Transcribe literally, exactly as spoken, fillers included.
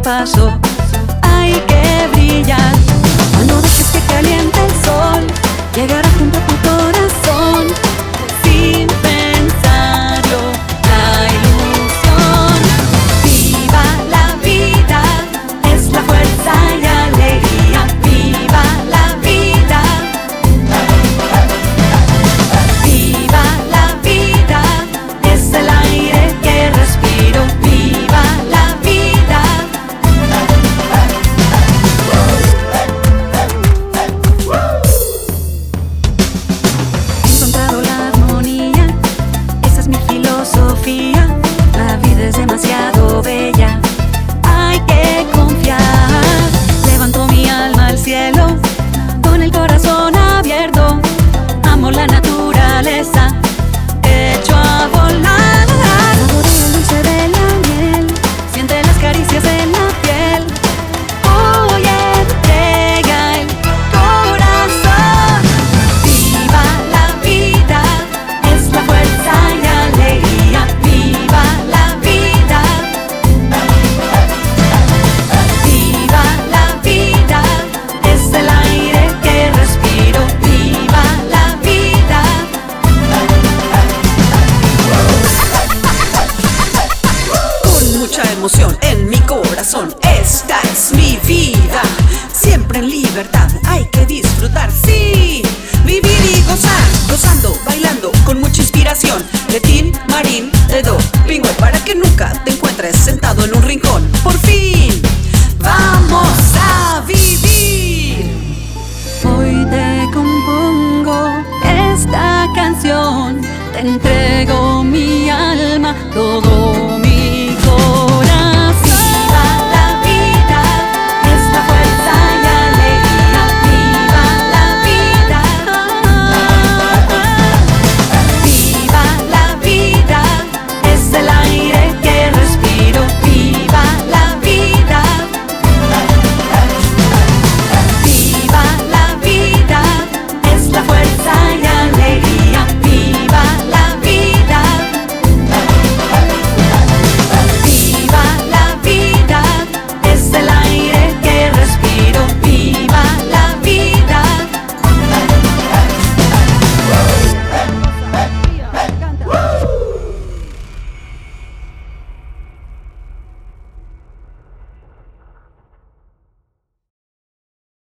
paso hay que brillar. Cuando dejes que caliente el sol, llegará junto a tu corazón, sin pensarlo, la ilusión. Viva la vida, es la fuerza y alegría. Viva la vida, viva la vida, es el aire que respiro. Viva la vida. He encontrado la armonía, esa es mi filosofía. La vida es demasiado bella, hay que confiar. Levanto mi alma al cielo, con el corazón abierto. Amo la naturaleza, hecho a volar. Saborea el dulce de la miel, siente las caricias en la piel. Hoy entrega el corazón. Viva la vida, es la fuerza y alegría. Viva la vida, viva la vida, es el aire que respiro. Viva la vida. Con mucha emoción en mi corazón, esta es mi vida. Siempre en libertad, hay que disfrutar, sí. Vivir y gozar, gozando, bailando, con mucha inspiración. De Tin Marín, de Do Pingüe, para que nunca te encuentres sentado en un rincón. Por fin, vamos a vivir. Hoy te compongo esta canción, te entrego mi alma, todo